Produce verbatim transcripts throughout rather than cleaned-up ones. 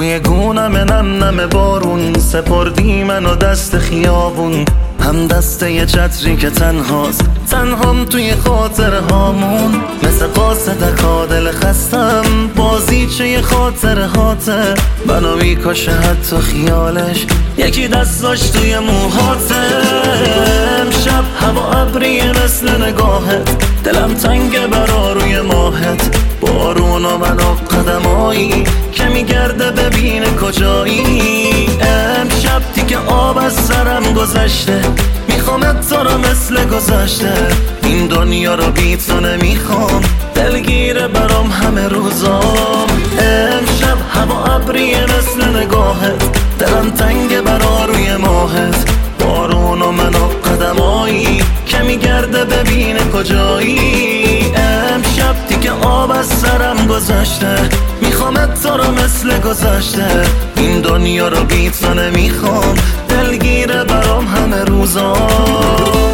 روی گونم نم نم بارون، سپردی منو دست خیابون، هم دسته یه چتری که تنهاست، تنهام توی خاطر هامون. مثل قاصدک دل خستم، بازیچه یه خاطر هاته، منو میکشه حتی خیالش، یکی دستاش توی موهاته. امشب هوا ابریه مثل نگاهت، دلم تنگه برا روی ماهت، بارون و منو قدمایی که میگرده ببینه کجایی. امشب دیگه آب از سرم گذشته، میخوامت تو رو مثل گذشته، این دنیا رو بی تو نمیخوام، دلگیره برام همه روزام. امشب هوا ابریه مثل نگاهت، دلم تنگه برا روی ماهت، بارون و منو قدمایی که میگرده ببینه کجایی. امشب دیگه آب از سرم گذشته، میخوامت تو رو مثل گذشته، این دنیا رو بی تو نمیخوام، دلگیره برام همه روزام.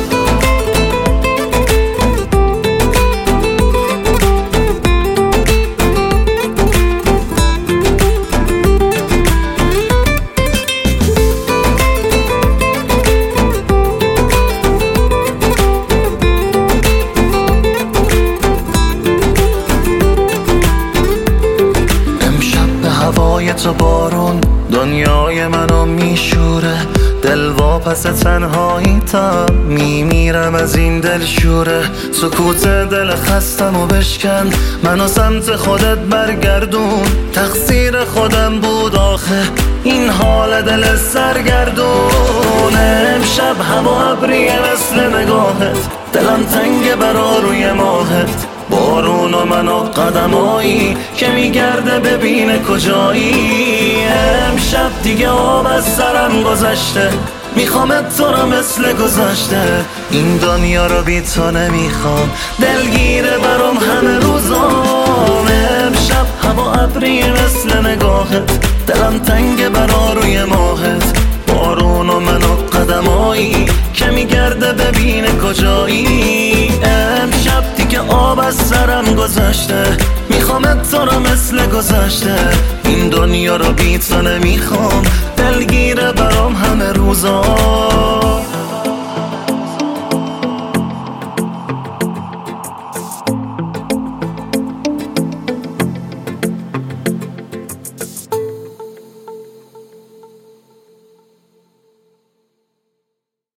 هوای تو بارون دنیای منو میشوره، دل واپس تنهایی تا میمیرم از این دل شوره. سکوت دل خستم و بشکن، منو سمت خودت برگردون، تقصیر خودم بود آخه این حال دل سرگردون. امشب هوا ابریه مثل نگاهت، دلم تنگه برا روی ماهت، بارون و منو قدمایی که میگرده ببینه کجایی. امشب دیگه آب از سرم گذشته، میخوامت تو رو مثل گذشته، این دنیا رو بی تو نمیخوام، دلگیره برام همه روزام. امشب هوا ابریه مثل نگاهت، دلم تنگه برا روی ماهت، بارون و منو قدمایی که میگرده ببینه کجایی. امشب دیگه آب از سرم گذشته، میخوامت تو رو مثل گذشته، این دنیا رو بی تو نمیخوام، دلگیره برام همه روزا.